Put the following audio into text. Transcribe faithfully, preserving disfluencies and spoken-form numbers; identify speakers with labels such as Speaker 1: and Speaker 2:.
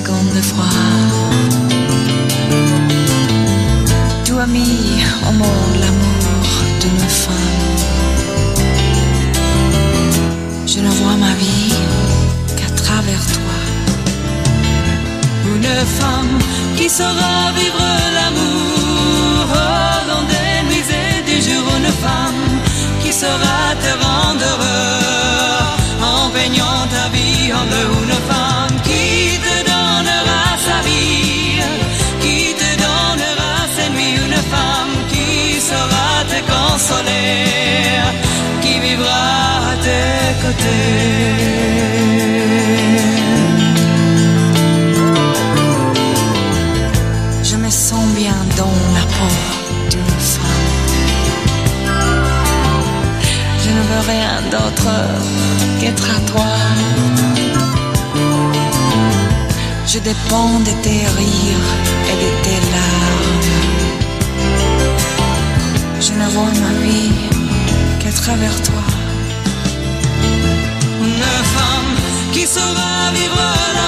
Speaker 1: secondes de froid. Tu as mis au monde l'amour d'une femme. Je ne vois ma vie qu'à travers toi. Une femme qui saura vivre l'amour dans des nuits et des jours. Une femme qui saura te rendre heureux en baignant ta vie en deux. Une femme qui te donnera sa vie, qui te donnera ses nuits. Une femme qui saura te consoler, qui vivra à tes côtés. Je me sens bien dans la peau d'une femme. Je ne veux rien d'autre qu'être à toi. Je dépends de tes rires et de tes larmes. Je ne vois ma vie qu'à travers toi. Une femme qui saura vivre la